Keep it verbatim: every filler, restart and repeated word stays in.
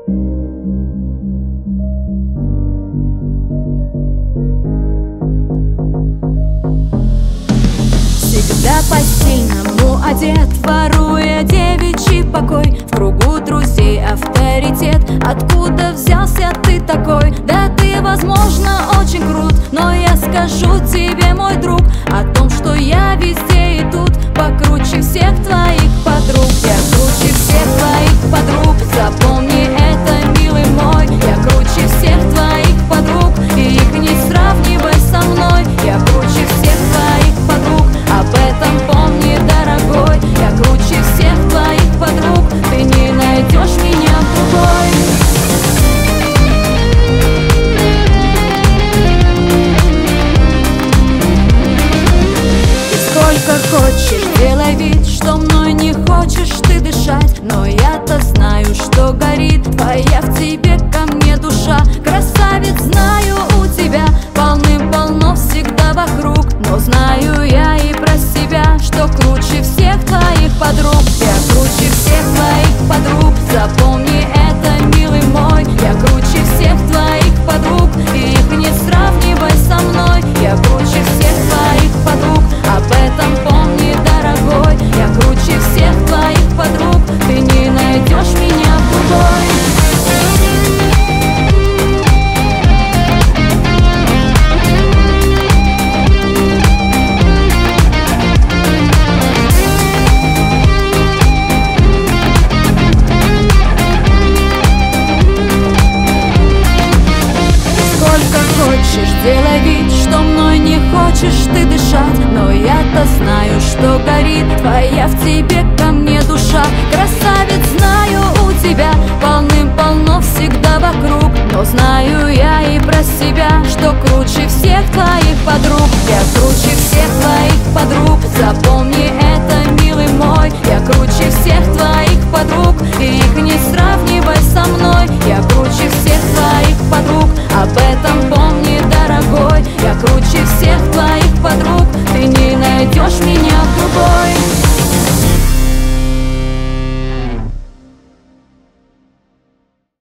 Всегда по-стильному одет, воруя девичий покой. В кругу друзей авторитет. Откуда взялся ты такой? Да ты, возможно, очень крут, но я скажу тебе, мой друг, о том, что я везде и тут покруче всех твоих подруг. Я круче всех твоих подруг, запомни это, милый мой. Я круче всех твоих подруг, и их не сравнивай со мной. Я круче всех твоих подруг, об этом помни, дорогой. Я круче всех твоих подруг, ты не найдешь меня другой. Ты сколько хочешь, делай вид, что мной не хочешь ты дышать, но я-то знаю, что горит твоя в тебе ко мне душа. Красавец, знаю, у тебя полным-полно всегда вокруг, но знаю я и про себя, что круче всех твоих подруг. Я круче всех твоих подруг, запомни это, милый мой. Я круче всех твоих подруг, и их не сравнивай со мной. Я круче всех твоих подруг, об этом помни, дорогой. Я круче всех твоих подруг, ты не найдешь меня другой. Делай вид, что мной не хочешь ты дышать, но я-то знаю, что горит твоя в тебе ко мне душа. Красавец, знаю, у тебя полным-полно всегда вокруг, но знаю я и про себя, что круче всех твоих подруг. Я круче всех твоих подруг, запомни это, милый мой. Я круче всех твоих подруг, и их не